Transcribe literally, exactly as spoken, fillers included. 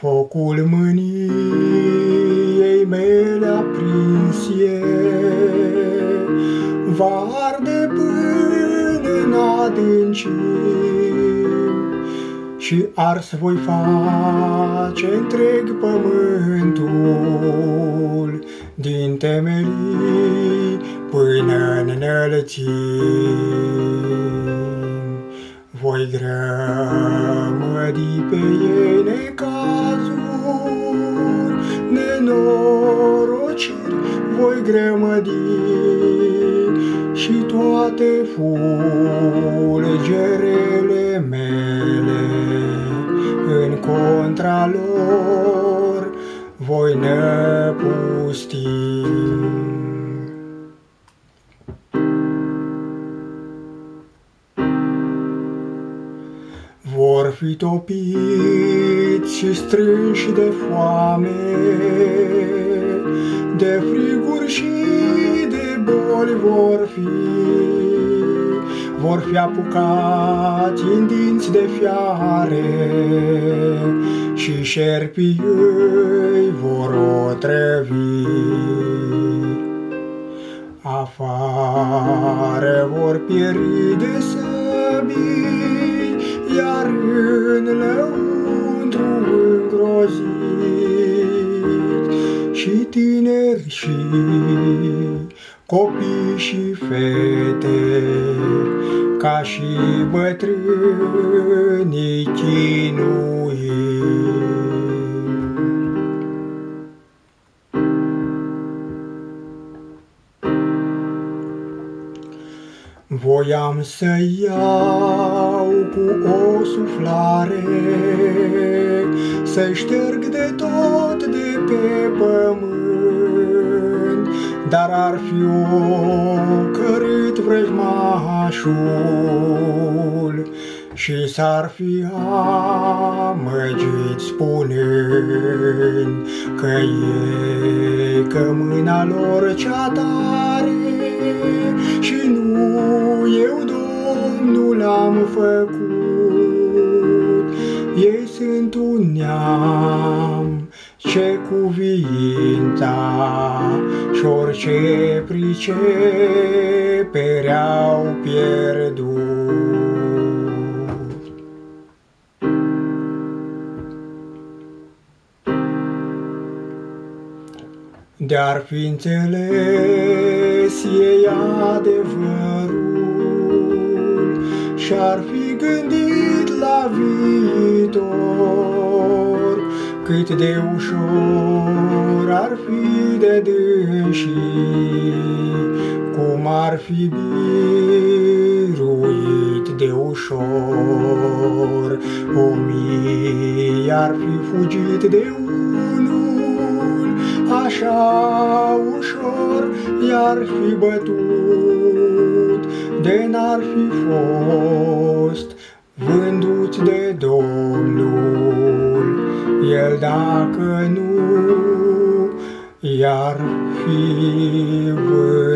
Focul mâniei mele aprins e, va arde până în adâncim, și ars voi face întreg pământul, din temelii până în înălțimi. Voi grămădi pe ei necazuri, nenorociri voi grămădi, și toate fulgerele mele în contra lor voi năpusti. Vor fi topiți și strânși de foame, de friguri și de boli vor fi, vor fi apucați în dinți de fiare, și șerpii îi vor otrăvi. Afară vor pieri de săbii, iar în lăuntru îngrozit, și tineri și copii și fete, ca și bătrânii chinuiți. Voiam să iau cu o suflare, să-i șterg de tot de pe pământ, dar ar fi ocărât vrăjmașul și s-ar fi amăgit spunând că e că mâna lor cea tare, și nu eu, Domnul, am făcut. Ei sunt un neam ce cuvința și orice pricepere au pierdut. De-ar fi înțeles ei adevărul și-ar fi gândit la viitor, cât de ușor ar fi de dânsii, cum ar fi biruit de ușor, o mie ar fi fugit de unul, așa ușor i-ar fi bătut, de n-ar fi fost vânduți de Domnul, el dacă nu i-ar fi vândut.